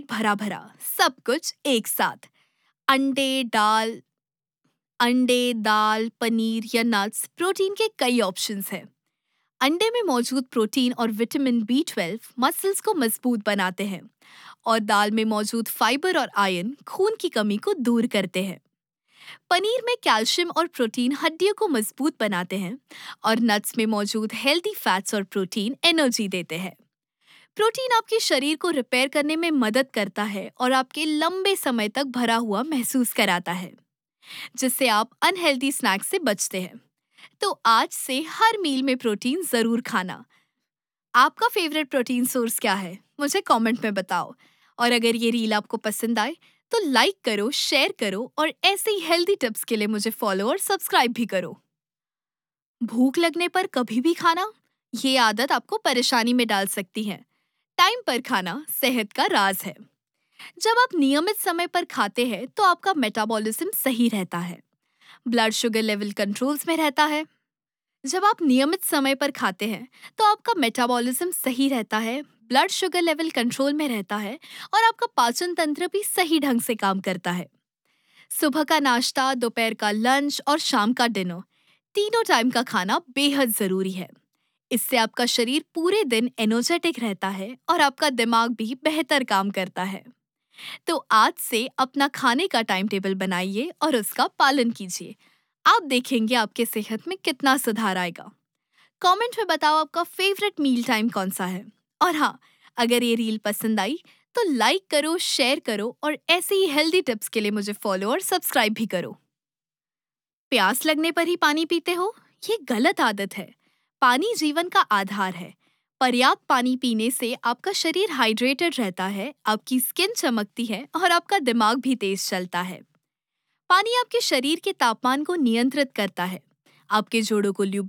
भरा भरा सब कुछ एक साथ। अंडे दाल पनीर या नट्स, प्रोटीन के कई ऑप्शंस हैं। अंडे में मौजूद प्रोटीन और विटामिन B12 मसल्स को मजबूत बनाते हैं, और दाल में मौजूद फाइबर और आयरन खून की कमी को दूर करते हैं। पनीर में कैल्शियम और प्रोटीन हड्डियों को मजबूत बनाते हैं, और नट्स में मौजूद हेल्दी फैट्स और प्रोटीन एनर्जी देते हैं। प्रोटीन आपके शरीर को रिपेयर करने में मदद करता है और आपके लंबे समय तक भरा हुआ महसूस कराता है, जिससे आप अनहेल्दी स्नैक्स से बचते हैं। तो आज से हर मील में प्रोटीन जरूर खाना। आपका फेवरेट प्रोटीन सोर्स क्या है? मुझे कमेंट में बताओ। और अगर ये रील आपको पसंद आए तो लाइक करो, शेयर करो, और ऐसे ही हेल्दी टिप्स के लिए मुझे फॉलो और सब्सक्राइब भी करो। भूख लगने पर कभी भी खाना, ये आदत आपको परेशानी में डाल सकती है। टाइम पर खाना सेहत का राज है। जब आप नियमित समय पर खाते हैं तो आपका मेटाबॉलिज्म सही रहता है, ब्लड शुगर लेवल कंट्रोल्स में रहता है। जब आप नियमित समय पर खाते हैं तो आपका मेटाबॉलिज्म सही रहता है, ब्लड शुगर लेवल कंट्रोल में रहता है, और आपका पाचन तंत्र भी सही ढंग से काम करता है। सुबह का नाश्ता, दोपहर का लंच और शाम का डिनर, तीनों टाइम का खाना बेहद जरूरी है। इससे आपका शरीर पूरे दिन एनर्जेटिक रहता है और आपका दिमाग भी बेहतर काम करता है। तो आज से अपना खाने का टाइम टेबल बनाइए और उसका पालन कीजिए। आप देखेंगे आपके सेहत में कितना सुधार आएगा। कमेंट में बताओ आपका फेवरेट मील टाइम कौन सा है। और हाँ, अगर ये रील पसंद आई तो लाइक करो, शेयर करो, और ऐसे ही हेल्दी टिप्स के लिए मुझे फॉलो और सब्सक्राइब भी करो। प्यास लगने पर ही पानी पीते हो? ये गलत आदत है। पानी जीवन का आधार है। पर्याप्त पानी पीने से आपका शरीर हाइड्रेटेड रहता है, आपकी स्किन चमकती है और आपका दिमाग भी तेज चलता है। पानी आपके शरीर के तापमान को नियंत्रित करता है, आपके जोड़ों को